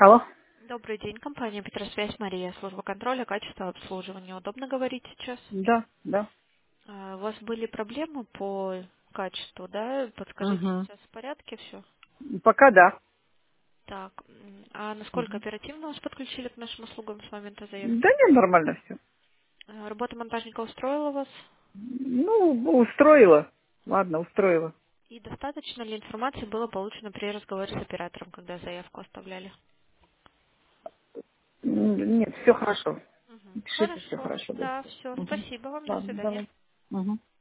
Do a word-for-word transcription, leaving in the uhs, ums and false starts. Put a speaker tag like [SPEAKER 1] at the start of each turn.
[SPEAKER 1] Алло.
[SPEAKER 2] Добрый день, компания Петросвязь Мария, служба контроля, качества обслуживания. Удобно говорить сейчас?
[SPEAKER 1] Да, да.
[SPEAKER 2] А, У вас были проблемы по качеству, да? Подскажите,
[SPEAKER 1] Угу.
[SPEAKER 2] сейчас в порядке все?
[SPEAKER 1] Пока да.
[SPEAKER 2] Так, м, а насколько
[SPEAKER 1] Мгм.
[SPEAKER 2] оперативно вас подключили к нашим услугам с момента
[SPEAKER 1] Да
[SPEAKER 2] заявки?
[SPEAKER 1] нет, нормально все.
[SPEAKER 2] А, Работа монтажника устроила вас?
[SPEAKER 1] Ну, устроила. Ладно, устроила.
[SPEAKER 2] И достаточно ли информации было получено при разговоре с оператором, когда заявку оставляли?
[SPEAKER 1] М, Нет, все хорошо.
[SPEAKER 2] Мгм.
[SPEAKER 1] Пишите, все
[SPEAKER 2] Хорошо,
[SPEAKER 1] хорошо, да.
[SPEAKER 2] да, все.
[SPEAKER 1] Угу.
[SPEAKER 2] Спасибо вам, до
[SPEAKER 1] Ладно,
[SPEAKER 2] свидания.
[SPEAKER 1] давай. Угу.